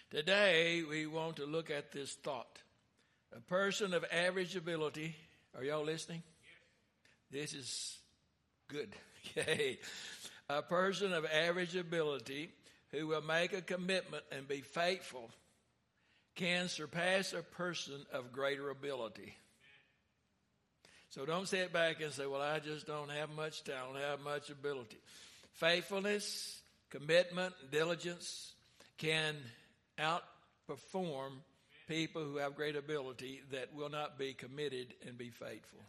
Today, we want to look at this thought. A person of average ability. Are y'all listening? Yes. This is good. Okay. A person of average ability who will make a commitment and be faithful can surpass a person of greater ability. So don't sit back and say, well, I just don't have much talent, I don't have much ability. Faithfulness, commitment, diligence can outperform people who have great ability that will not be committed and be faithful.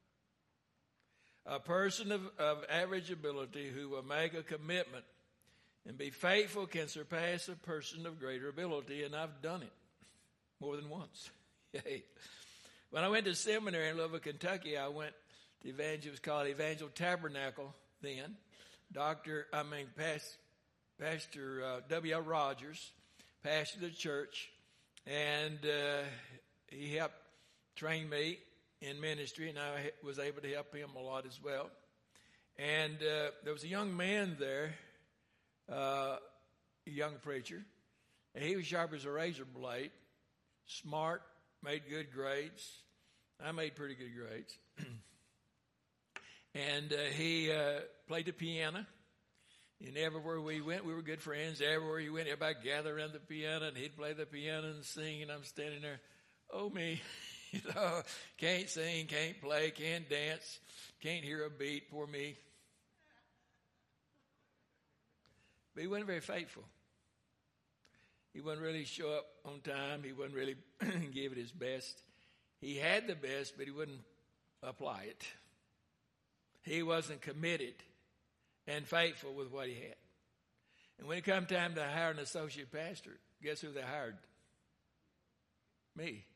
A person of average ability who will make a commitment and be faithful can surpass a person of greater ability, and I've done it more than once. When I went to seminary in Louisville, Kentucky, I went to it was called Evangel Tabernacle then. Pastor W.L. Rogers pastored the church, and he helped train me in ministry, and I was able to help him a lot as well. And there was a young man there, a young preacher, and he was sharp as a razor blade, smart, made good grades. I made pretty good grades. And he played the piano. And everywhere we went, we were good friends. Everywhere he went, everybody gathered around the piano, and he'd play the piano and sing, and I'm standing there, oh me, can't sing, can't play, can't dance, can't hear a beat, poor me. But he wasn't very faithful. He wouldn't really show up on time. He wouldn't really give it his best. He had the best, but he wouldn't apply it. He wasn't committed and faithful with what he had. And when it come time to hire an associate pastor, guess who they hired? Me.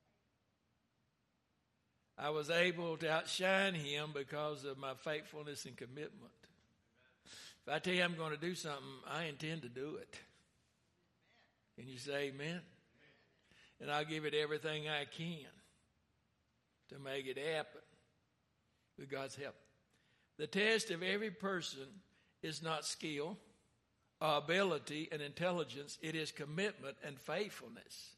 I was able to outshine him because of my faithfulness and commitment. If I tell you I'm going to do something, I intend to do it. Can you say amen? And I'll give it everything I can to make it happen with God's help. The test of every person is not skill, ability, and intelligence. It is commitment and faithfulness.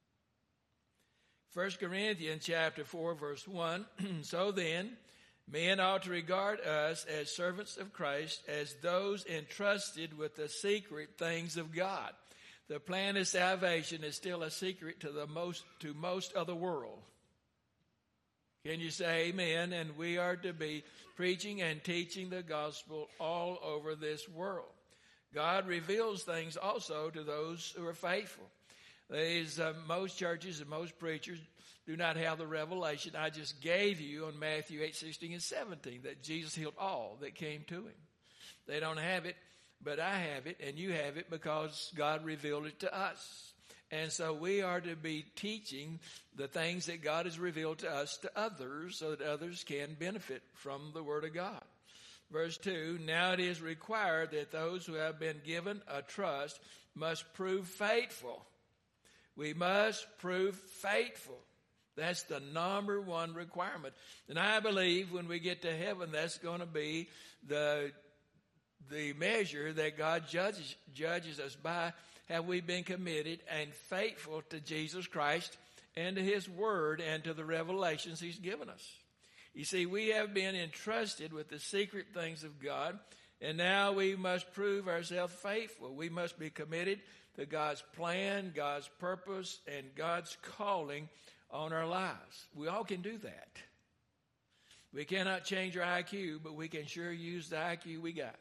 1 Corinthians chapter 4, verse 1. So then, men ought to regard us as servants of Christ, as those entrusted with the secret things of God. The plan of salvation is still a secret to most of the world. Can you say amen? And we are to be preaching and teaching the gospel all over this world. God reveals things also to those who are faithful. Most churches and most preachers do not have the revelation I just gave you on Matthew 8, 16 and 17, that Jesus healed all that came to him. They don't have it, but I have it, and you have it because God revealed it to us. And so we are to be teaching the things that God has revealed to us to others so that others can benefit from the Word of God. Verse 2, now it is required that those who have been given a trust must prove faithful. We must prove faithful. That's the number one requirement. And I believe when we get to heaven, that's going to be the measure that God judges us by. Have we been committed and faithful to Jesus Christ and to His Word and to the revelations He's given us? You see, we have been entrusted with the secret things of God, and now we must prove ourselves faithful. We must be committed to God's plan, God's purpose, and God's calling on our lives. We all can do that. We cannot change our IQ, but we can sure use the IQ we got.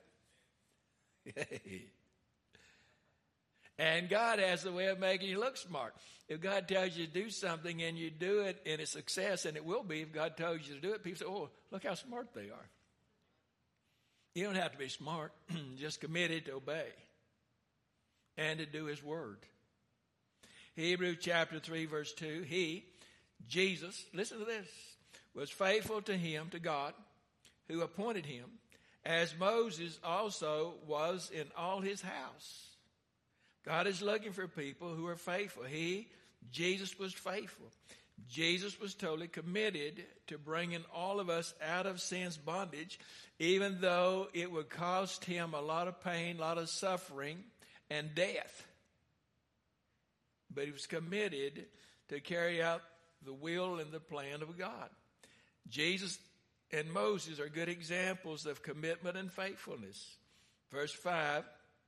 And God has the way of making you look smart. If God tells you to do something and you do it and it's success, and it will be if God tells you to do it, people say, oh, look how smart they are. You don't have to be smart, just committed to obey and to do His Word. Hebrews chapter 3, verse 2, He, Jesus, listen to this, was faithful to Him, to God, who appointed Him, as Moses also was in all his house. God is looking for people who are faithful. Jesus was faithful. Jesus was totally committed to bringing all of us out of sin's bondage, even though it would cost Him a lot of pain, a lot of suffering, and death. but he was committed to carry out the will and the plan of God. Jesus and Moses are good examples of commitment and faithfulness. Verse 5,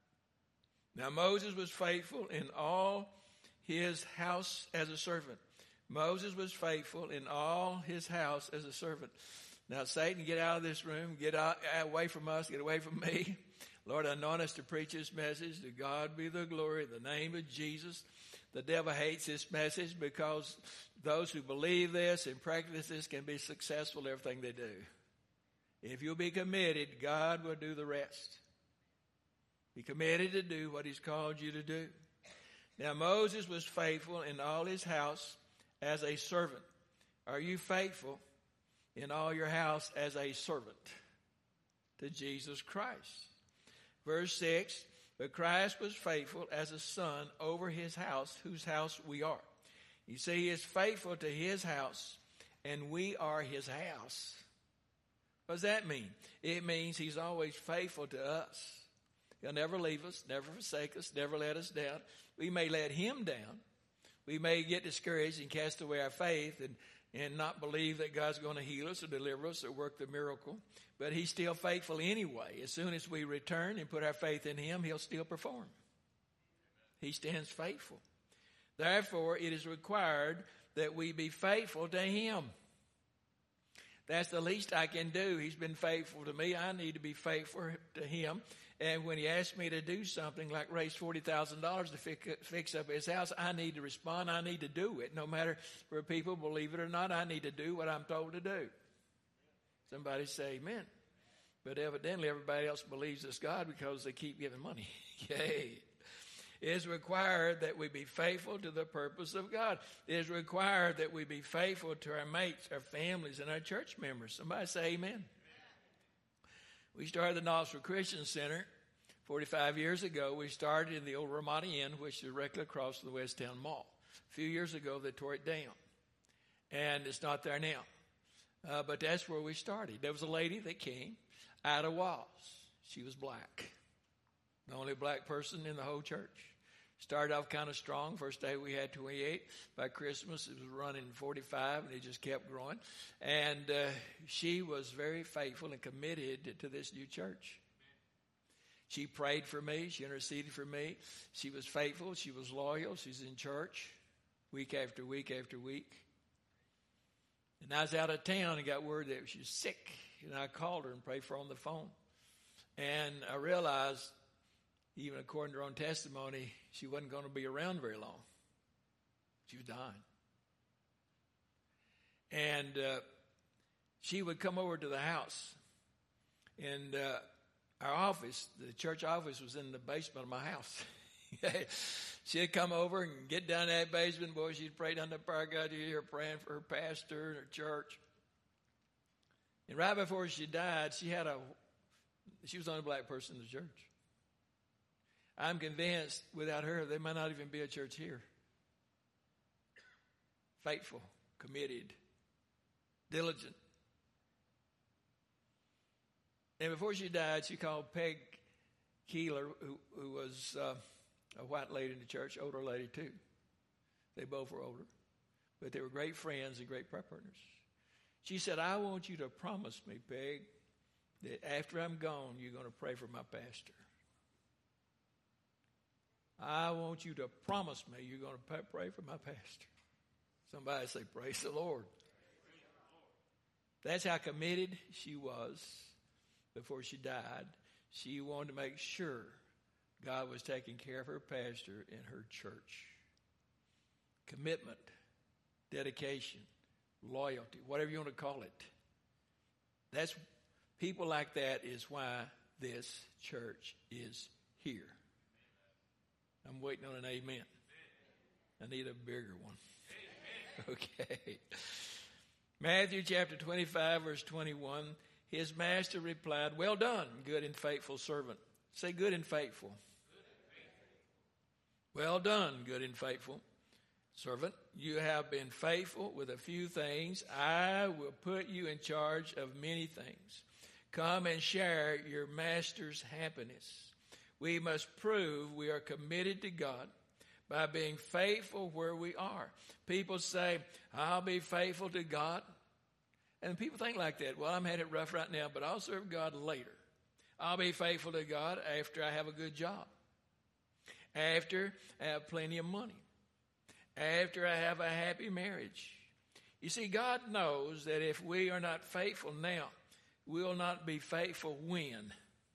now Moses was faithful in all his house as a servant. Moses was faithful in all his house as a servant. Now, Satan, get out of this room. Get out, away from us. Get away from me. Lord, anoint us to preach this message. To God be the glory in the name of Jesus. The devil hates this message because those who believe this and practice this can be successful in everything they do. If you'll be committed, God will do the rest. Be committed to do what he's called you to do. Now, Moses was faithful in all his house as a servant. Are you faithful in all your house as a servant to Jesus Christ? Verse 6, but Christ was faithful as a son over his house, whose house we are. You see, he is faithful to his house, and we are his house. What does that mean? It means he's always faithful to us. He'll never leave us, never forsake us, never let us down. We may let him down. We may get discouraged and cast away our faith and not believe that God's going to heal us or deliver us or work the miracle. But he's still faithful anyway. As soon as we return and put our faith in him, he'll still perform. He stands faithful. Therefore, it is required that we be faithful to him. That's the least I can do. He's been faithful to me. I need to be faithful to him. And when he asks me to do something like raise $40,000 to fix up his house, I need to respond. I need to do it. No matter whether people believe it or not, I need to do what I'm told to do. Somebody say amen. But evidently everybody else believes it's God because they keep giving money. Yay. It is required that we be faithful to the purpose of God. It is required that we be faithful to our mates, our families, and our church members. Somebody say amen. We started the Knoxville Christian Center 45 years ago. We started in the old Ramada Inn, which is directly across from the West Town Mall. A few years ago, they tore it down, and it's not there now. But that's where we started. There was a lady that came out of Walls. She was black, the only black person in the whole church. Started off kind of strong. First day we had 28. By Christmas it was running 45, and it just kept growing. And she was very faithful and committed to this new church. She prayed for me. She interceded for me. She was faithful. She was loyal. She's in church week after week after week. And I was out of town and got word that she was sick. And I called her and prayed for her on the phone. And I realized, even according to her own testimony, she wasn't going to be around very long. She was dying. And she would come over to the house. And our office, the church office, was in the basement of my house. She'd come over and get down in that basement. Boy, she'd pray down the power of God. You'd hear her praying for her pastor and her church. And right before she died, she was the only black person in the church. I'm convinced without her, there might not even be a church here. Faithful, committed, diligent. And before she died, she called Peg Keeler, who was a white lady in the church, older lady too. They both were older. But they were great friends and great prayer partners. She said, I want you to promise me, Peg, that after I'm gone, you're going to pray for my pastor. I want you to promise me you're going to pray for my pastor. Somebody say, praise the Lord. That's how committed she was before she died. She wanted to make sure God was taking care of her pastor and her church. Commitment, dedication, loyalty, whatever you want to call it. That's people like that is why this church is here. I'm waiting on an amen. I need a bigger one. Okay. Matthew chapter 25, verse 21. His master replied, well done, good and faithful servant. Say good and faithful. Well done, good and faithful servant. You have been faithful with a few things. I will put you in charge of many things. Come and share your master's happiness. We must prove we are committed to God by being faithful where we are. People say, I'll be faithful to God. And people think like that. Well, I'm having it rough right now, but I'll serve God later. I'll be faithful to God after I have a good job, after I have plenty of money, after I have a happy marriage. You see, God knows that if we are not faithful now, we'll not be faithful when.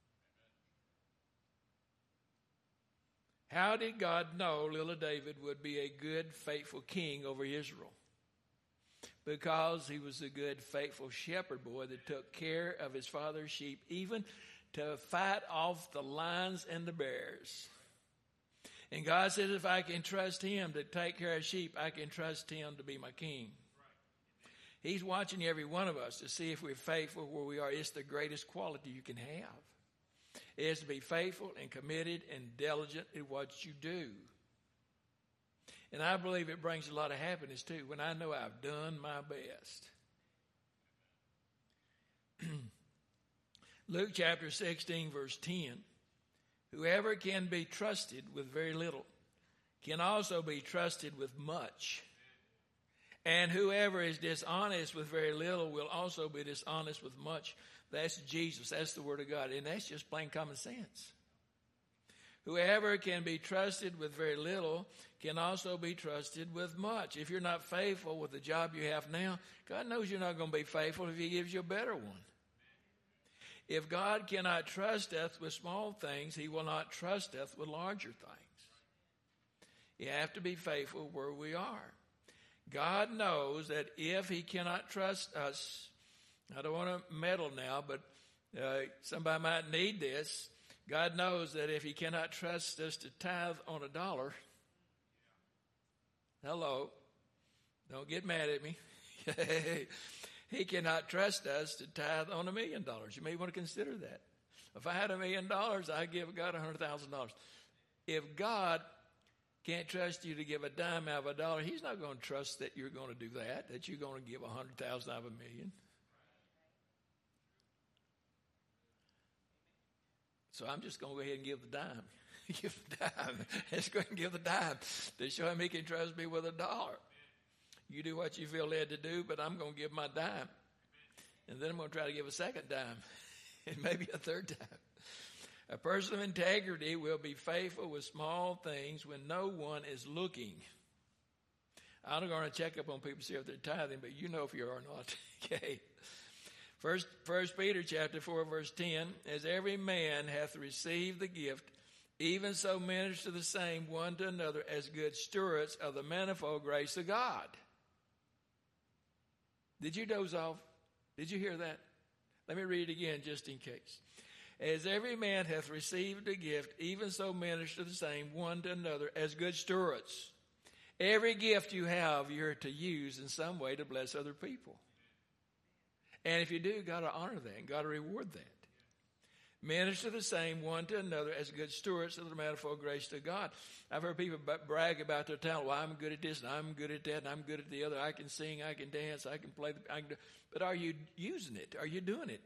How did God know little David would be a good, faithful king over Israel? Because he was a good, faithful shepherd boy that took care of his father's sheep, even to fight off the lions and the bears. And God says, if I can trust him to take care of sheep, I can trust him to be my king. He's watching every one of us to see if we're faithful where we are. It's the greatest quality you can have. It is to be faithful and committed and diligent in what you do. And I believe it brings a lot of happiness too when I know I've done my best. Luke chapter 16 verse 10. Whoever can be trusted with very little can also be trusted with much. And whoever is dishonest with very little will also be dishonest with much. That's Jesus. That's the Word of God. And that's just plain common sense. Whoever can be trusted with very little can also be trusted with much. If you're not faithful with the job you have now, God knows you're not going to be faithful if he gives you a better one. If God cannot trust us with small things, he will not trust us with larger things. You have to be faithful where we are. God knows that if he cannot trust us, I don't want to meddle now, but somebody might need this. God knows that if he cannot trust us to tithe on $1, hello, don't get mad at me. He cannot trust us to tithe on $1 million. You may want to consider that. If I had $1 million, I'd give God $100,000. If God can't trust you to give a dime out of $1, he's not going to trust that you're going to do that you're going to give 100,000 out of $1 million. So I'm just going to go ahead and give the dime. Give the dime. Let's go ahead and give the dime to show him he can trust me with $1. You do what you feel led to do, but I'm going to give my dime. And then I'm going to try to give a second dime and maybe a third time. A person of integrity will be faithful with small things when no one is looking. I'm not going to check up on people to see if they're tithing, but you know if you are or not. Okay. First Peter chapter 4 verse 10, as every man hath received the gift, even so minister the same one to another as good stewards of the manifold grace of God. Did you doze off? Did you hear that? Let me read it again just in case. As every man hath received a gift, even so minister the same one to another as good stewards. Every gift you have, you're to use in some way to bless other people. And if you do, God will honor that and God will reward that. Minister the same one to another as good stewards of the manifold grace to God. I've heard people brag about their talent. Well, I'm good at this and I'm good at that and I'm good at the other. I can sing, I can dance, I can play. But are you using it? Are you doing it?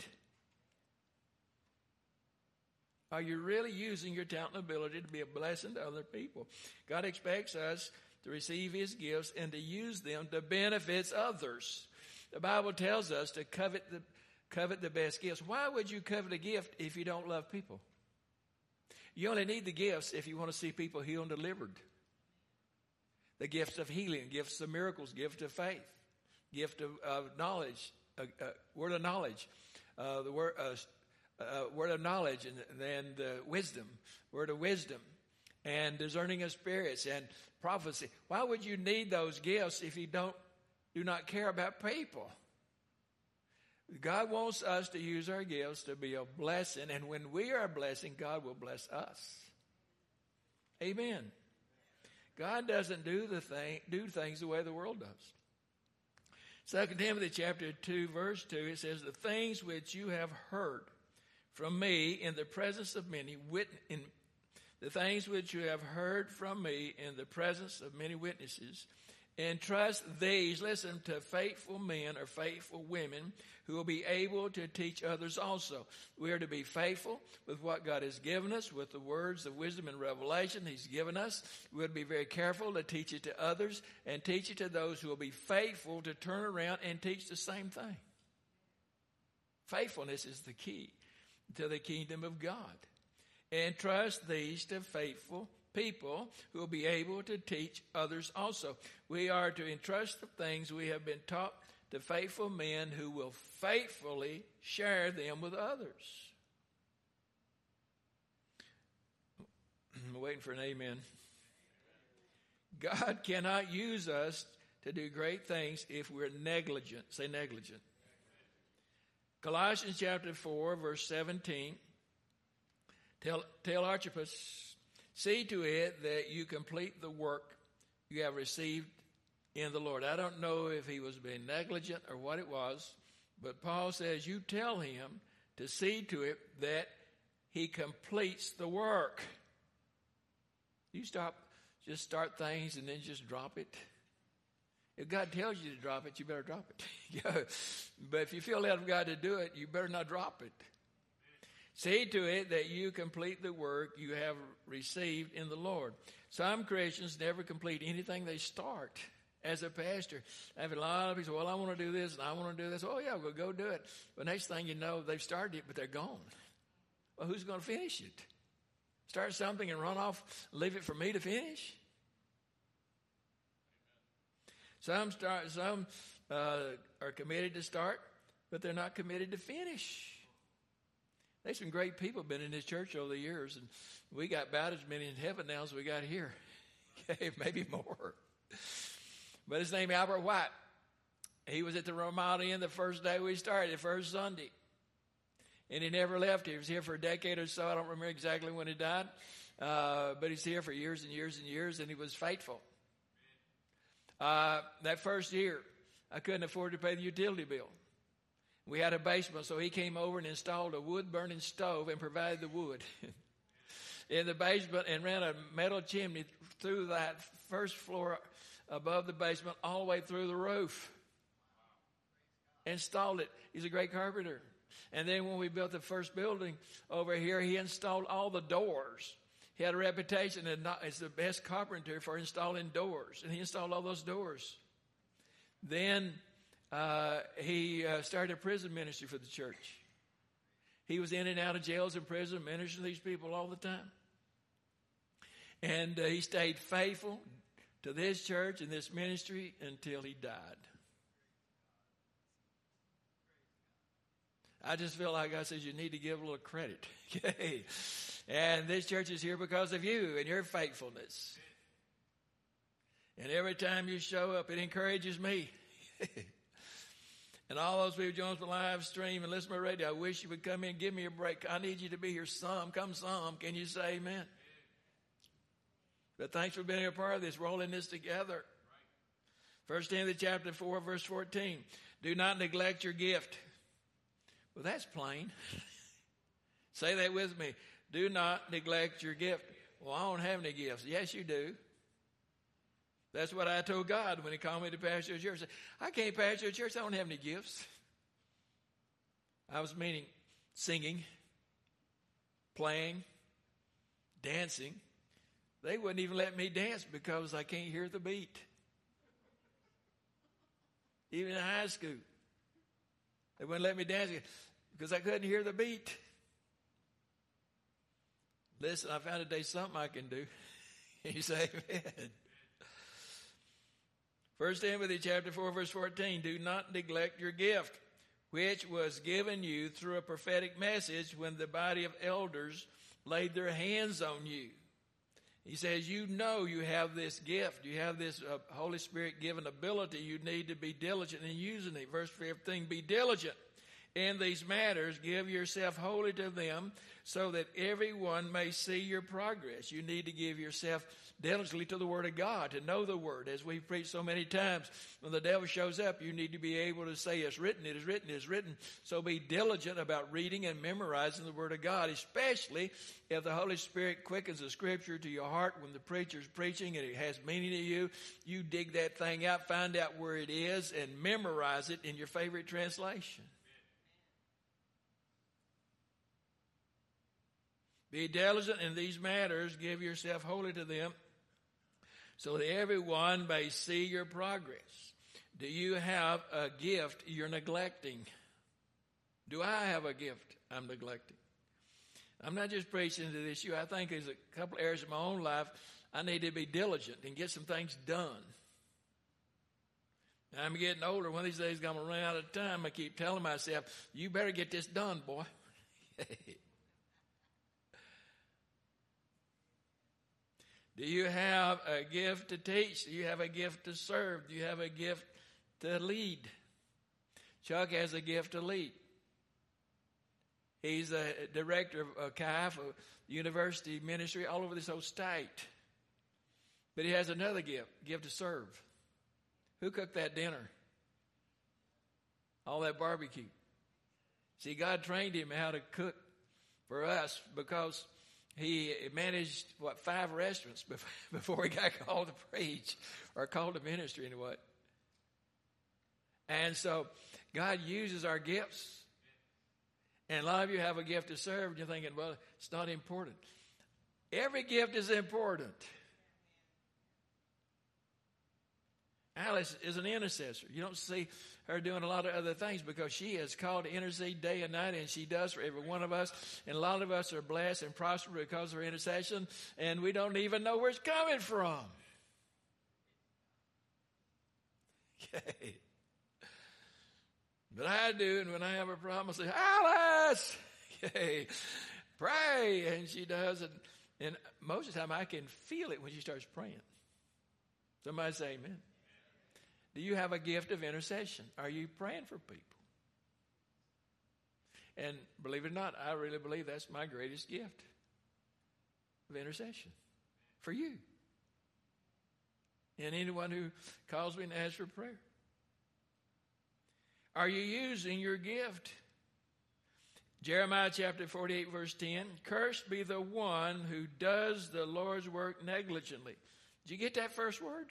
Are you really using your talent and ability to be a blessing to other people? God expects us to receive his gifts and to use them to benefit others. The Bible tells us to covet the best gifts. Why would you covet a gift if you don't love people? You only need the gifts if you want to see people healed and delivered. The gifts of healing, gifts of miracles, gift of faith, gift of knowledge, word of knowledge, the word of knowledge and wisdom, word of wisdom, and discerning of spirits and prophecy. Why would you need those gifts if you do not care about people? God wants us to use our gifts to be a blessing, and when we are a blessing, God will bless us. Amen. God doesn't do things the way the world does. 2 Timothy chapter 2, verse 2, it says, the things which you have heard from me in the presence of many the things which you have heard from me in the presence of many witnesses, Entrust these, listen, to faithful men or faithful women who will be able to teach others also. We are to be faithful with what God has given us, with the words of wisdom and revelation He's given us. We're to be very careful to teach it to others and teach it to those who will be faithful to turn around and teach the same thing. Faithfulness is the key to the kingdom of God. Entrust these to faithful people who will be able to teach others also. We are to entrust the things we have been taught to faithful men who will faithfully share them with others. I'm waiting for an amen. God cannot use us to do great things if we're negligent. Say negligent. Colossians chapter 4, verse 17. Tell Archippus, see to it that you complete the work you have received in the Lord. I don't know if he was being negligent or what it was, but Paul says you tell him to see to it that he completes the work. You just start things and then just drop it. If God tells you to drop it, you better drop it. But if you feel led of God to do it, you better not drop it. See to it that you complete the work you have received in the Lord. Some Christians never complete anything they start. As a pastor, I have a lot of people say, well, I want to do this and I want to do this. Oh, yeah, well, go do it. But next thing you know, they've started it, but they're gone. Well, who's going to finish it? Start something and run off, leave it for me to finish? Some are committed to start, but they're not committed to finish. There's some great people been in this church over the years, and we got about as many in heaven now as we got here. Okay, maybe more. But his name Albert White. He was at the Ramada Inn the first day we started, the first Sunday. And he never left. He was here for a decade or so. I don't remember exactly when he died. But he's here for years and years and years, and he was faithful. That first year, I couldn't afford to pay the utility bill. We had a basement, so he came over and installed a wood-burning stove and provided the wood in the basement and ran a metal chimney through that first floor above the basement all the way through the roof. Installed it. He's a great carpenter. And then when we built the first building over here, he installed all the doors. He had a reputation as the best carpenter for installing doors, and he installed all those doors. Then he started a prison ministry for the church. He was in and out of jails and prison, ministering to these people all the time. And he stayed faithful to this church and this ministry until he died. I just feel like God says you need to give a little credit. Okay. And this church is here because of you and your faithfulness. And every time you show up, it encourages me. And all those people who join us on live stream and listen to my radio, I wish you would come in and give me a break. I need you to be here some. Come some. Can you say amen? But thanks for being a part of this. We're all in this together. 1 Timothy chapter 4, verse 14. Do not neglect your gift. Well, that's plain. Say that with me. Do not neglect your gift. Well, I don't have any gifts. Yes, you do. That's what I told God when he called me to pastor a church. I can't pastor a church. I don't have any gifts. I was meaning singing, playing, dancing. They wouldn't even let me dance because I can't hear the beat. Even in high school, they wouldn't let me dance because I couldn't hear the beat. Listen, I found today something I can do. You say amen. 1 Timothy chapter 4, verse 14. Do not neglect your gift, which was given you through a prophetic message when the body of elders laid their hands on you. He says, you know you have this gift. You have this Holy Spirit given ability. You need to be diligent in using it. Verse 15, be diligent in these matters. Give yourself wholly to them so that everyone may see your progress. You need to give yourself diligently to the Word of God, to know the Word. As we've preached so many times, when the devil shows up, you need to be able to say, it's written, it is written, it is written. So be diligent about reading and memorizing the Word of God, especially if the Holy Spirit quickens the Scripture to your heart when the preacher's preaching and it has meaning to you. You dig that thing out, find out where it is, and memorize it in your favorite translation. Be diligent in these matters, give yourself wholly to them, so that everyone may see your progress. Do you have a gift you're neglecting? Do I have a gift I'm neglecting? I'm not just preaching to this issue. I think there's a couple areas of my own life I need to be diligent and get some things done. I'm getting older. One of these days I'm going to run out of time. I keep telling myself, you better get this done, boy. Do you have a gift to teach? Do you have a gift to serve? Do you have a gift to lead? Chuck has a gift to lead. He's a director of CAIF, a university ministry all over this whole state. But he has another gift to serve. Who cooked that dinner? All that barbecue. See, God trained him how to cook for us because he managed, 5 restaurants before he got called to preach or called to ministry anyway. And so God uses our gifts. And a lot of you have a gift to serve, and you're thinking, well, it's not important. Every gift is important. Alice is an intercessor. You don't see her doing a lot of other things because she is called to intercede day and night, and she does for every one of us. And a lot of us are blessed and prosper because of her intercession, and we don't even know where it's coming from. Okay. But I do, and when I have a problem, I say, Alice, okay, pray. And she does, and most of the time I can feel it when she starts praying. Somebody say amen. Do you have a gift of intercession? Are you praying for people? And believe it or not, I really believe that's my greatest gift of intercession for you. And anyone who calls me and asks for prayer. Are you using your gift? Jeremiah chapter 48, verse 10. Cursed be the one who does the Lord's work negligently. Did you get that first word?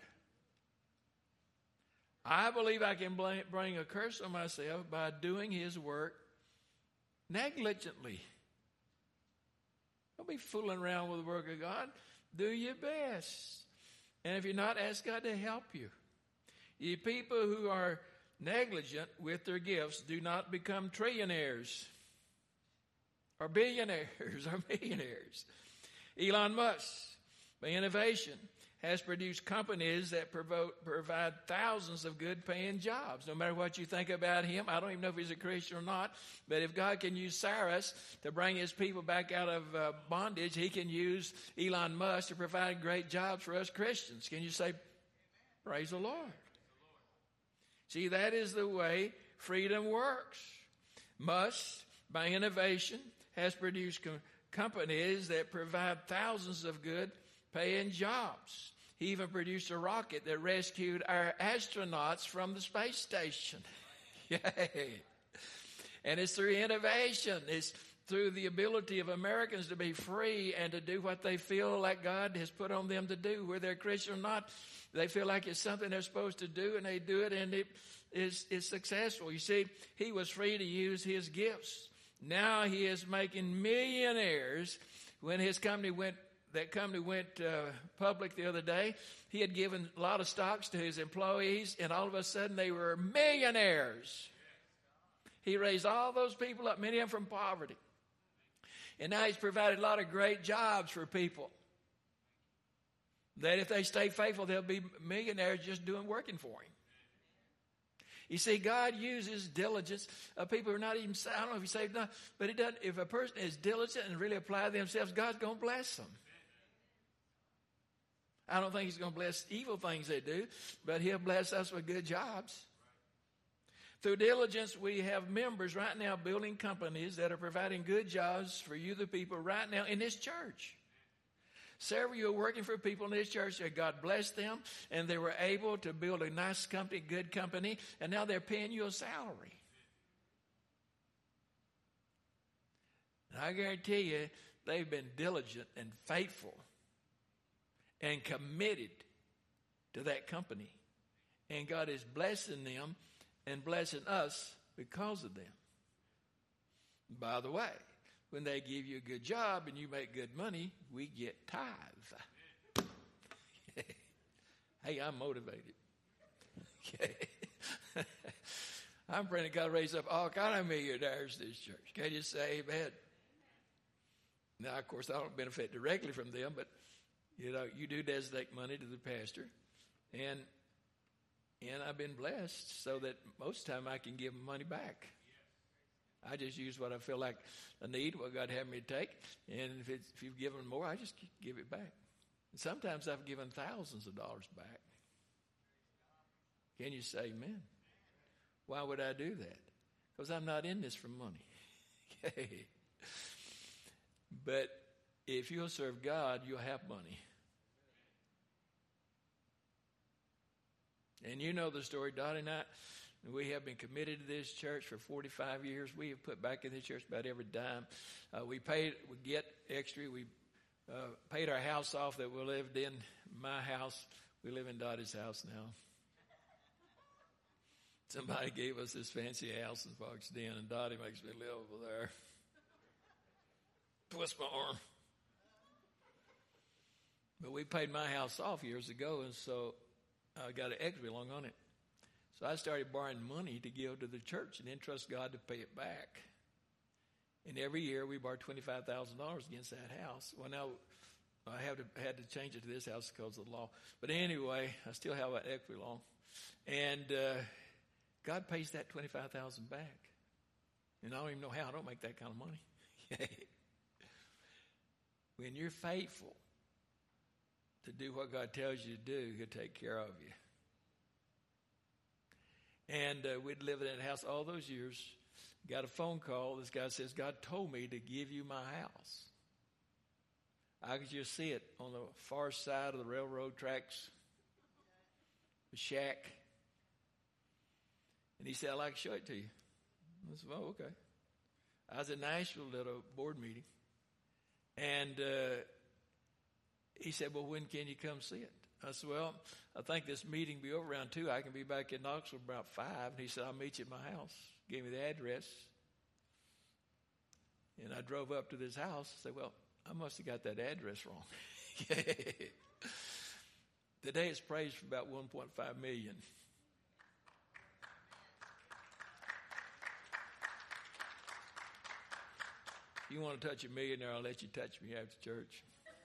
I believe I can bring a curse on myself by doing his work negligently. Don't be fooling around with the work of God. Do your best. And if you're not, ask God to help you. You people who are negligent with their gifts do not become trillionaires or billionaires or millionaires. Elon Musk, by innovation, has produced companies that provide thousands of good-paying jobs. No matter what you think about him, I don't even know if he's a Christian or not, but if God can use Cyrus to bring his people back out of bondage, he can use Elon Musk to provide great jobs for us Christians. Can you say, praise the Lord? See, that is the way freedom works. Musk, by innovation, has produced companies that provide thousands of good-paying jobs. He even produced a rocket that rescued our astronauts from the space station. Yay. And it's through innovation. It's through the ability of Americans to be free and to do what they feel like God has put on them to do. Whether they're Christian or not, they feel like it's something they're supposed to do, and they do it, and it is successful. You see, he was free to use his gifts. Now he is making millionaires. When his company went public the other day, he had given a lot of stocks to his employees, and all of a sudden they were millionaires. He raised all those people up, many of them from poverty. And now he's provided a lot of great jobs for people that if they stay faithful, they'll be millionaires just working for him. You see, God uses diligence of people who are not even, I don't know if he's saved or not, but it doesn't. If a person is diligent and really apply themselves, God's going to bless them. I don't think he's going to bless evil things they do, but he'll bless us with good jobs. Through diligence, we have members right now building companies that are providing good jobs for you, the people, right now in this church. Several of you are working for people in this church that God blessed them, and they were able to build a nice company, good company, and now they're paying you a salary. And I guarantee you, they've been diligent and faithful and committed to that company. And God is blessing them and blessing us because of them. By the way, when they give you a good job and you make good money, we get tithe. Hey, I'm motivated. Okay. I'm praying that God raise up all kind of millionaires in this church. Can you say amen? Now, of course, I don't benefit directly from them, but, you do designate money to the pastor. And I've been blessed so that most of the time I can give them money back. I just use what I feel like I need, what God had me to take. And if you've given more, I just give it back. And sometimes I've given thousands of dollars back. Can you say amen? Why would I do that? Because I'm not in this for money. Okay. But if you'll serve God, you'll have money. And you know the story. Dottie and I, we have been committed to this church for 45 years. We have put back in the church about every dime. We get extra. We paid our house off that we lived in, my house. We live in Dottie's house now. Somebody gave us this fancy house in Fox Den, and Dottie makes me live over there. Twist my arm. But we paid my house off years ago, and so I got an equity loan on it. So I started borrowing money to give to the church and then trust God to pay it back. And every year we borrowed $25,000 against that house. Well, now I had to change it to this house because of the law. But anyway, I still have that equity loan. And God pays that $25,000 back. And I don't even know how. I don't make that kind of money. When you're faithful to do what God tells you to do, He'll take care of you. And we'd lived in that house all those years. Got a phone call. This guy says, God told me to give you my house. I could just see it on the far side of the railroad tracks, the shack. And he said, I'd like to show it to you. I said, oh, okay. I was in Nashville at a board meeting. And he said, well, when can you come see it? I said, well, I think this meeting will be over around 2. I can be back in Knoxville about 5. And he said, I'll meet you at my house. Gave me the address. And I drove up to this house. I said, well, I must have got that address wrong. Today it's praised for about $1.5 million. If you want to touch a millionaire, I'll let you touch me after church.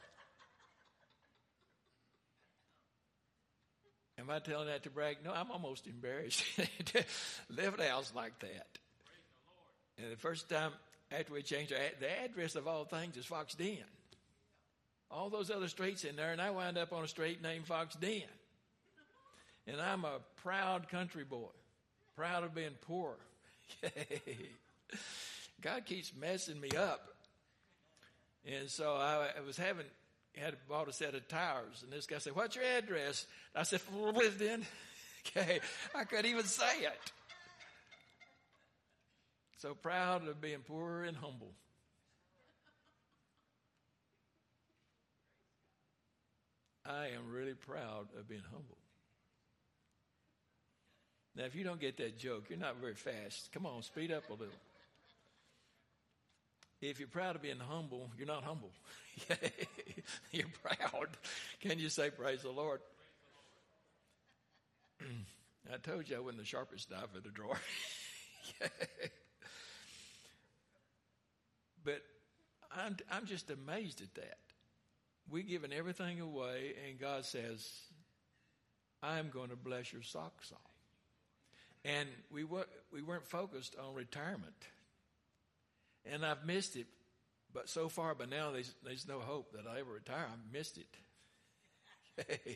Am I telling that to brag? No, I'm almost embarrassed to live in a house like that. And the first time after we changed the address of all things is Fox Den. All those other streets in there, and I wind up on a street named Fox Den. And I'm a proud country boy, proud of being poor. God keeps messing me up. And so I had bought a set of tires, and this guy said, what's your address? I said, Lisden. Okay, I couldn't even say it. So proud of being poor and humble. I am really proud of being humble. Now, if you don't get that joke, you're not very fast. Come on, speed up a little. If you're proud of being humble, you're not humble. You're proud. Can you say praise the Lord? I told you I wasn't the sharpest knife in the drawer. But I'm just amazed at that. We're giving everything away, and God says, I'm going to bless your socks off. And we weren't focused on retirement. And I've missed it, but so far, but now there's no hope that I ever retire. I've missed it.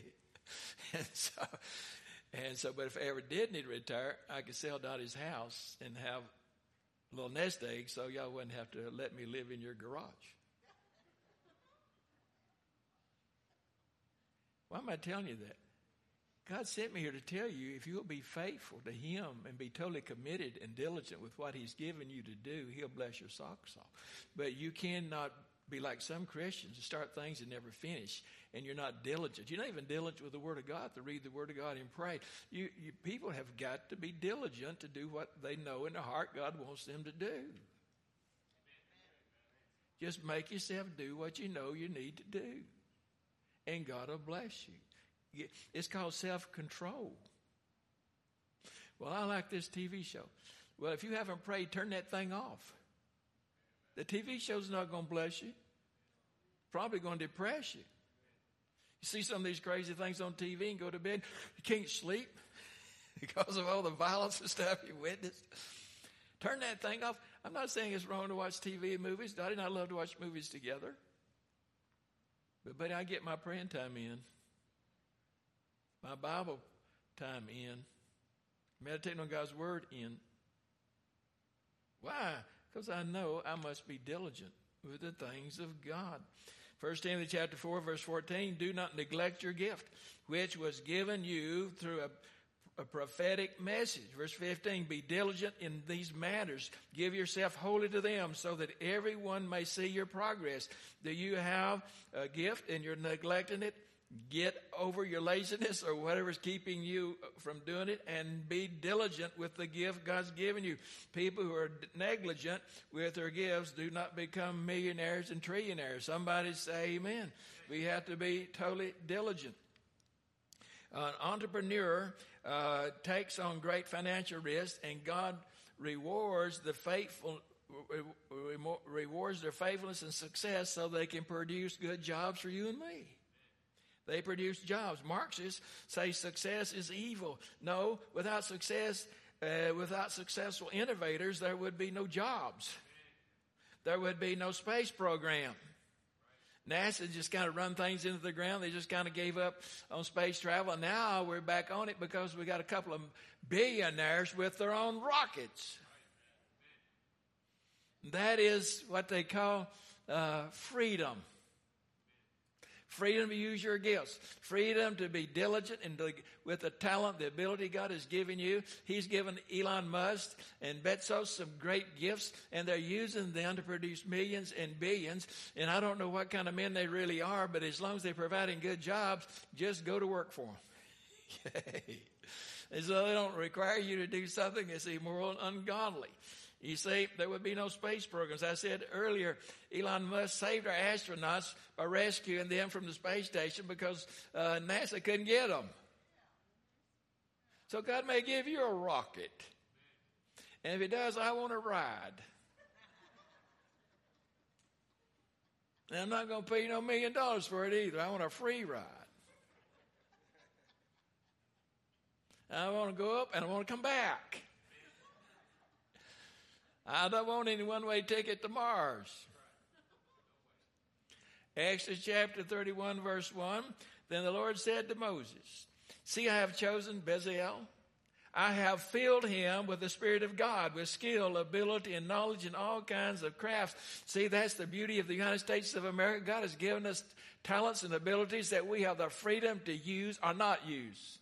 and so, but if I ever did need to retire, I could sell Dottie's house and have a little nest egg, so y'all wouldn't have to let me live in your garage. Why am I telling you that? God sent me here to tell you, if you'll be faithful to Him and be totally committed and diligent with what He's given you to do, He'll bless your socks off. But you cannot be like some Christians and start things and never finish, and you're not diligent. You're not even diligent with the Word of God to read the Word of God and pray. People have got to be diligent to do what they know in their heart God wants them to do. Just make yourself do what you know you need to do, and God will bless you. It's called self-control. Well, I like this TV show. Well, if you haven't prayed, turn that thing off. The TV show's not going to bless you. Probably going to depress you. You see some of these crazy things on TV and go to bed. You can't sleep because of all the violence and stuff you witnessed. Turn that thing off. I'm not saying it's wrong to watch TV and movies. Dottie and I love to watch movies together. But buddy, I get my praying time in. My Bible time in. Meditating on God's Word in. Why? Because I know I must be diligent with the things of God. 1 Timothy chapter 4, verse 14, do not neglect your gift, which was given you through a prophetic message. Verse 15, be diligent in these matters. Give yourself wholly to them so that everyone may see your progress. Do you have a gift and you're neglecting it? Get over your laziness or whatever's keeping you from doing it and be diligent with the gift God's given you. People who are negligent with their gifts do not become millionaires and trillionaires. Somebody say amen. We have to be totally diligent. An entrepreneur takes on great financial risk, and God rewards the faithful, rewards their faithfulness and success so they can produce good jobs for you and me. They produce jobs. Marxists say success is evil. No, without success, without successful innovators, there would be no jobs. There would be no space program. NASA just kind of run things into the ground. They just kind of gave up on space travel. And now we're back on it because we got a couple of billionaires with their own rockets. That is what they call freedom. Freedom to use your gifts. Freedom to be diligent and with the talent, the ability God has given you. He's given Elon Musk and Bezos some great gifts, and they're using them to produce millions and billions. And I don't know what kind of men they really are, but as long as they're providing good jobs, just go to work for them. And so they don't require you to do something that's immoral and ungodly. You see, there would be no space programs. I said earlier, Elon Musk saved our astronauts by rescuing them from the space station because NASA couldn't get them. So God may give you a rocket. And if He does, I want to ride. And I'm not going to pay you no $1 million for it either. I want a free ride. I want to go up and I want to come back. I don't want any one-way ticket to Mars. Exodus chapter 31, verse 1. Then the Lord said to Moses, see, I have chosen Bezalel. I have filled him with the Spirit of God, with skill, ability, and knowledge in all kinds of crafts. See, that's the beauty of the United States of America. God has given us talents and abilities that we have the freedom to use or not use.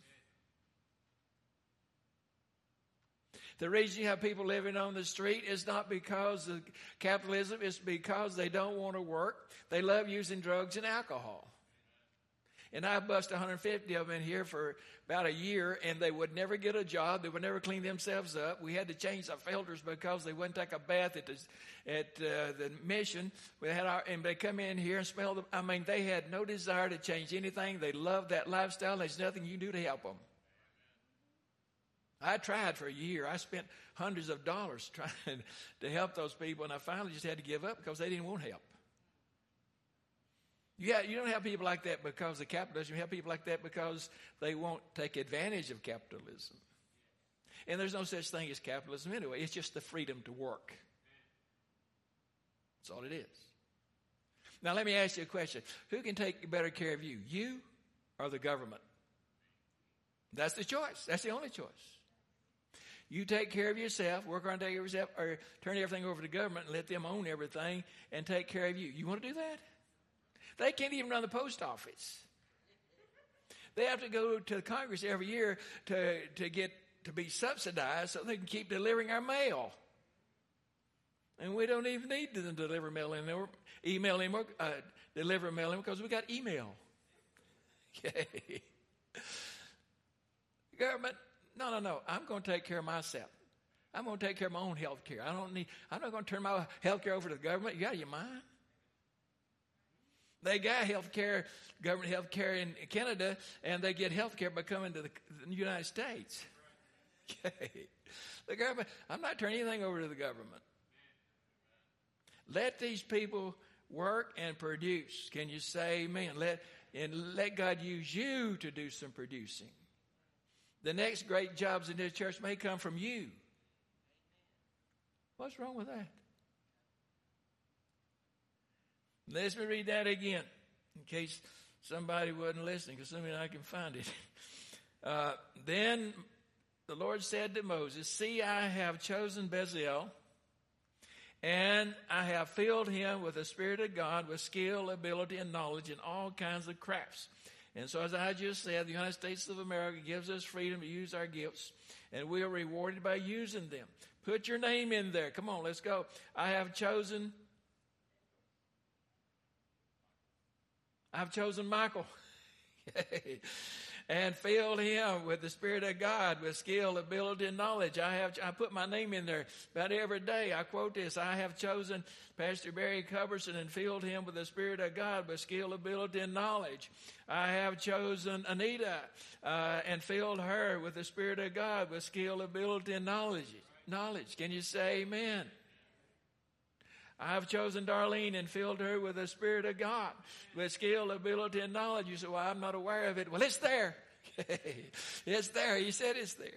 The reason you have people living on the street is not because of capitalism. It's because they don't want to work. They love using drugs and alcohol. And I bust 150 of them in here for about a year, and they would never get a job. They would never clean themselves up. We had to change the filters because they wouldn't take a bath at the mission. And they come in here and smell them. I mean, they had no desire to change anything. They loved that lifestyle. There's nothing you can do to help them. I tried for a year. I spent hundreds of dollars trying to help those people, and I finally just had to give up because they didn't want help. Yeah, you don't have people like that because of capitalism. You have people like that because they won't take advantage of capitalism. And there's no such thing as capitalism anyway. It's just the freedom to work. That's all it is. Now, let me ask you a question. Who can take better care of you, you or the government? That's the choice. That's the only choice. You take care of yourself, work on taking care of yourself, or turn everything over to the government and let them own everything and take care of you. You want to do that? They can't even run the post office. They have to go to Congress every year to be subsidized so they can keep delivering our mail. And we don't even need them to deliver mail anymore, deliver mail anymore because we got email. Okay. Government, no. I'm going to take care of myself. I'm going to take care of my own health care. I'm not going to turn my health care over to the government. You out of your mind? They got government health care in Canada, and they get health care by coming to the United States. Okay. The government, I'm not turning anything over to the government. Let these people work and produce. Can you say amen? Let God use you to do some producing. The next great jobs in this church may come from you. What's wrong with that? Let me read that again in case somebody wasn't listening, because I can find it. Then the Lord said to Moses, "See, I have chosen Bezalel, and I have filled him with the Spirit of God, with skill, ability, and knowledge in all kinds of crafts." And so, as I just said, the United States of America gives us freedom to use our gifts, and we are rewarded by using them. Put your name in there. Come on, let's go. I've chosen Michael. And filled him with the Spirit of God, with skill, ability, and knowledge. I put my name in there about every day. I quote this: I have chosen Pastor Barry Culberson and filled him with the Spirit of God, with skill, ability, and knowledge. I have chosen Anita and filled her with the Spirit of God, with skill, ability, and knowledge. Can you say amen? I have chosen Darlene and filled her with the Spirit of God, with skill, ability, and knowledge. You say, "Well, I'm not aware of it." Well, it's there. It's there. He said it's there.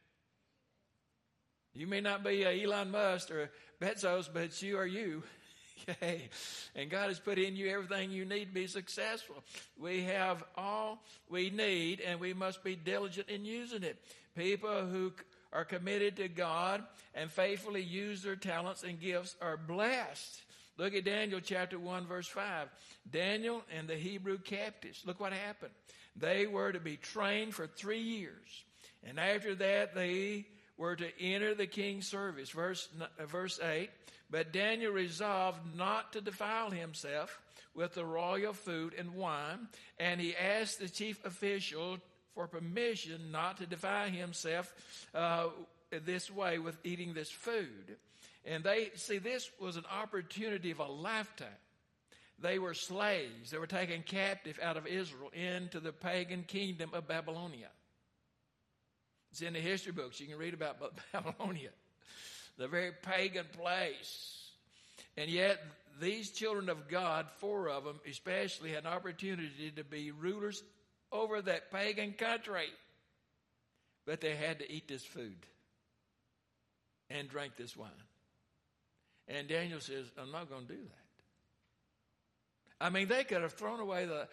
You may not be Elon Musk or Bezos, but you are you. Okay. And God has put in you everything you need to be successful. We have all we need, and we must be diligent in using it. People who are committed to God and faithfully use their talents and gifts are blessed. Look at Daniel chapter 1, verse 5. Daniel and the Hebrew captives. Look what happened. They were to be trained for 3 years. And after that, they were to enter the king's service. Verse 8. But Daniel resolved not to defile himself with the royal food and wine. And he asked the chief official for permission not to defile himself this way with eating this food. And this was an opportunity of a lifetime. They were slaves. They were taken captive out of Israel into the pagan kingdom of Babylonia. It's in the history books. You can read about Babylonia, the very pagan place. And yet, these children of God, 4 of them especially, had an opportunity to be rulers over that pagan country. But they had to eat this food and drink this wine. And Daniel says, "I'm not going to do that." I mean, they could have thrown away the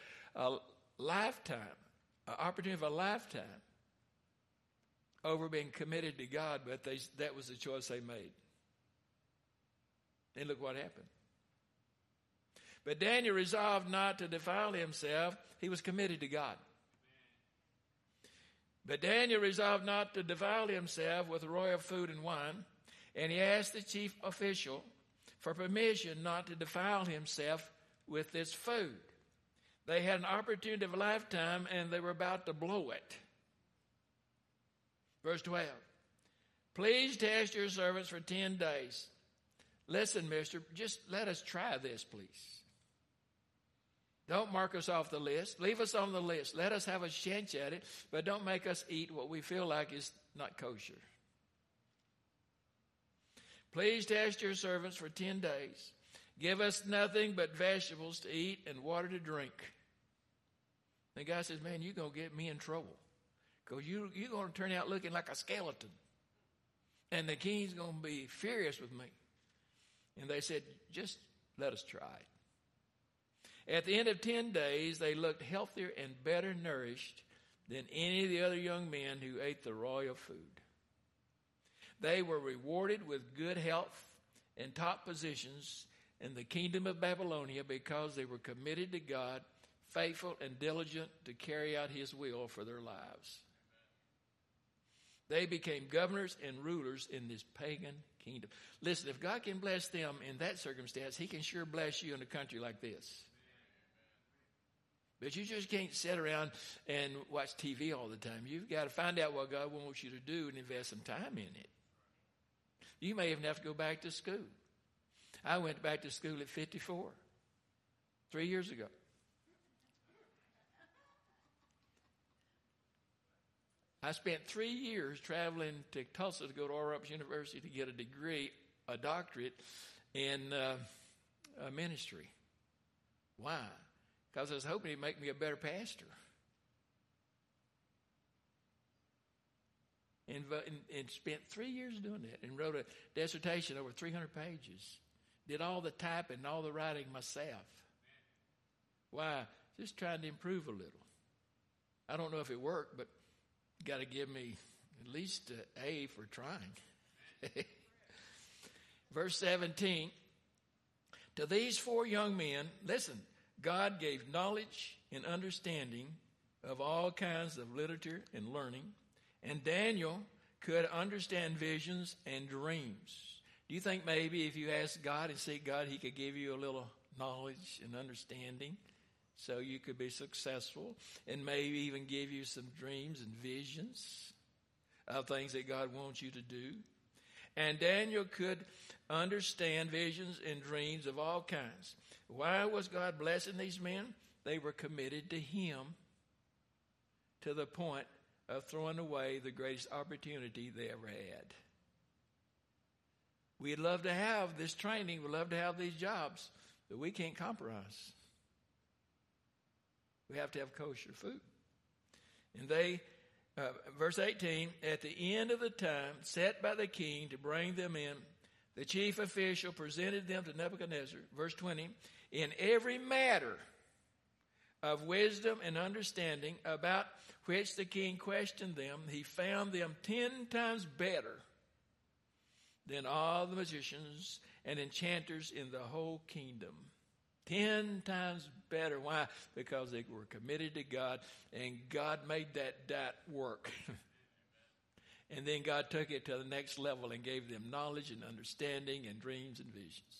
opportunity of a lifetime over being committed to God, but that was the choice they made. And look what happened. But Daniel resolved not to defile himself. He was committed to God. But Daniel resolved not to defile himself with royal food and wine, and he asked the chief official for permission not to defile himself with this food. They had an opportunity of a lifetime, and they were about to blow it. Verse 12. "Please test your servants for 10 days. Listen, mister, just let us try this, please. Don't mark us off the list. Leave us on the list. Let us have a chance at it, but don't make us eat what we feel like is not kosher. Please test your servants for 10 days. Give us nothing but vegetables to eat and water to drink." The guy says, "Man, you're going to get me in trouble because you're going to turn out looking like a skeleton. And the king's going to be furious with me." And they said, "Just let us try it." At the end of 10 days, they looked healthier and better nourished than any of the other young men who ate the royal food. They were rewarded with good health and top positions in the kingdom of Babylonia because they were committed to God, faithful and diligent to carry out his will for their lives. They became governors and rulers in this pagan kingdom. Listen, if God can bless them in that circumstance, he can sure bless you in a country like this. But you just can't sit around and watch TV all the time. You've got to find out what God wants you to do and invest some time in it. You may even have to go back to school. I went back to school at 54, 3 years ago. I spent 3 years traveling to Tulsa to go to Oral Roberts University to get a degree, a doctorate in ministry. Why? Because I was hoping he'd make me a better pastor. And spent 3 years doing that and wrote a dissertation over 300 pages. Did all the typing and all the writing myself. Why? Just trying to improve a little. I don't know if it worked, but got to give me at least an A for trying. Verse 17. To these 4 young men, listen, God gave knowledge and understanding of all kinds of literature and learning, and Daniel could understand visions and dreams. Do you think maybe if you ask God and seek God, he could give you a little knowledge and understanding so you could be successful, and maybe even give you some dreams and visions of things that God wants you to do? And Daniel could understand visions and dreams of all kinds. Why was God blessing these men? They were committed to him to the point of throwing away the greatest opportunity they ever had. We'd love to have this training. We'd love to have these jobs, but we can't compromise. We have to have kosher food. And they, verse 18, at the end of the time set by the king to bring them in, the chief official presented them to Nebuchadnezzar. Verse 20, in every matter of wisdom and understanding about which the king questioned them, he found them 10 times better than all the magicians and enchanters in the whole kingdom. 10 times better. Why? Because they were committed to God, and God made that work. And then God took it to the next level and gave them knowledge and understanding and dreams and visions.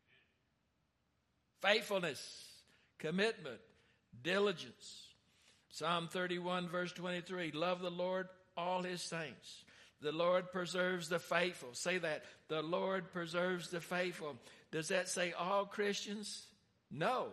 Faithfulness, commitment, diligence. Psalm 31 verse 23, love the Lord, all his saints. The Lord preserves the faithful. Say that. The Lord preserves the faithful. Does that say all Christians? No.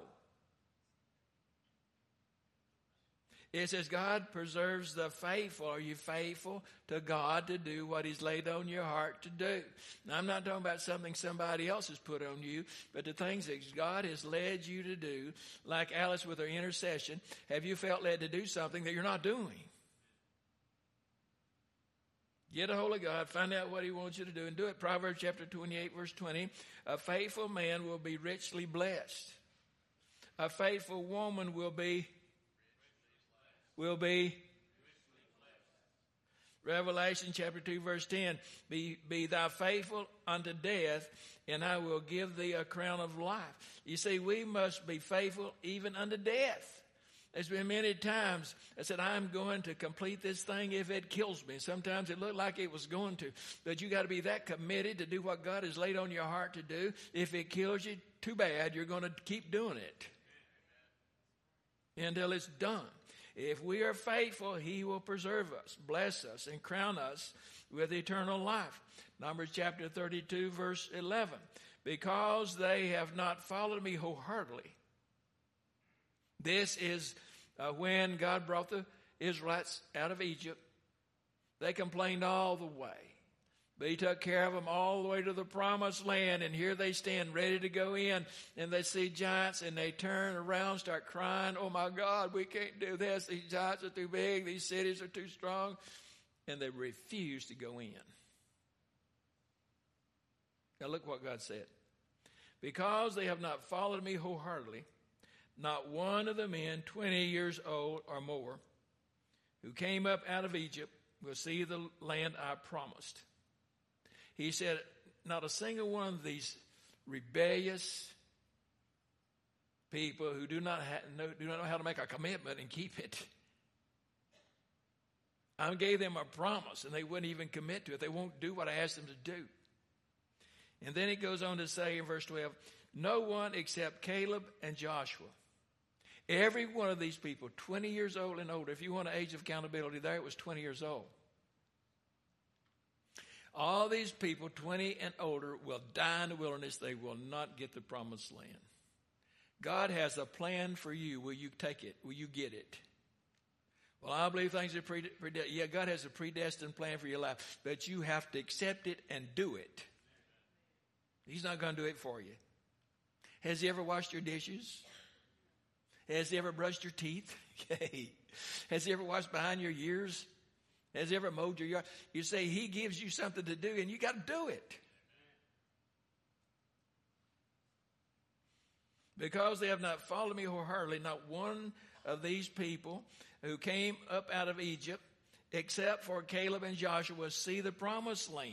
It says God preserves the faithful. Are you faithful to God to do what he's laid on your heart to do? Now, I'm not talking about something somebody else has put on you, but the things that God has led you to do, like Alice with her intercession. Have you felt led to do something that you're not doing? Get a hold of God, find out what he wants you to do, and do it. Proverbs chapter 28, verse 20. A faithful man will be richly blessed. A faithful woman will be Revelation chapter 2, verse 10. Be thou faithful unto death, and I will give thee a crown of life. You see, we must be faithful even unto death. There's been many times I said, I'm going to complete this thing if it kills me. Sometimes it looked like it was going to. But you got to be that committed to do what God has laid on your heart to do. If it kills you, too bad. You're going to keep doing it until it's done. If we are faithful, he will preserve us, bless us, and crown us with eternal life. Numbers chapter 32, verse 11. Because they have not followed me wholeheartedly. This is when God brought the Israelites out of Egypt. They complained all the way. But he took care of them all the way to the promised land. And here they stand ready to go in. And they see giants and they turn around, start crying. Oh my God, we can't do this. These giants are too big. These cities are too strong. And they refuse to go in. Now look what God said. Because they have not followed me wholeheartedly, not one of the men 20 years old or more who came up out of Egypt will see the land I promised. He said, not a single one of these rebellious, people who do not know how to make a commitment and keep it. I gave them a promise, and they wouldn't even commit to it. They won't do what I asked them to do. And then it goes on to say in verse 12, no one except Caleb and Joshua. Every one of these people, 20 years old and older, if you want an age of accountability there, it was 20 years old. All these people, 20 and older, will die in the wilderness. They will not get the promised land. God has a plan for you. Will you take it? Will you get it? Well, I believe things are predestined. Yeah, God has a predestined plan for your life, but you have to accept it and do it. He's not going to do it for you. Has He ever washed your dishes? Has He ever brushed your teeth? Has He ever washed behind your ears? Has He ever mowed your yard? You say He gives you something to do, and you got to do it. Because they have not followed me wholeheartedly, not one of these people who came up out of Egypt, except for Caleb and Joshua, see the promised land.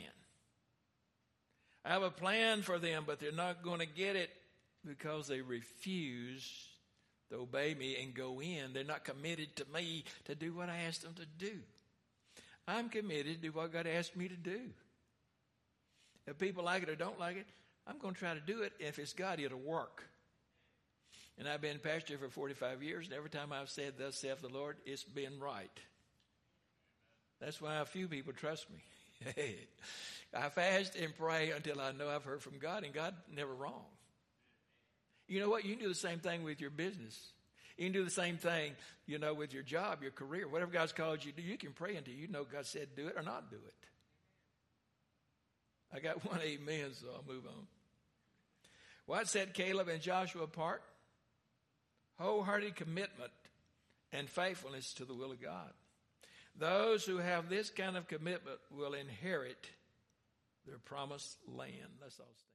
I have a plan for them, but they're not going to get it because they refuse to obey me and go in. They're not committed to me to do what I asked them to do. I'm committed to do what God asked me to do. If people like it or don't like it, I'm going to try to do it. If it's God, it'll work. And I've been pastor for 45 years, and every time I've said, thus saith the Lord, it's been right. That's why a few people trust me. I fast and pray until I know I've heard from God, and God never wrong. You know what? You can do the same thing with your business. You can do the same thing, with your job, your career, whatever God's called you to do. You can pray until you know God said do it or not do it. I got one amen, so I'll move on. What set Caleb and Joshua apart? Wholehearted commitment and faithfulness to the will of God. Those who have this kind of commitment will inherit their promised land. That's all.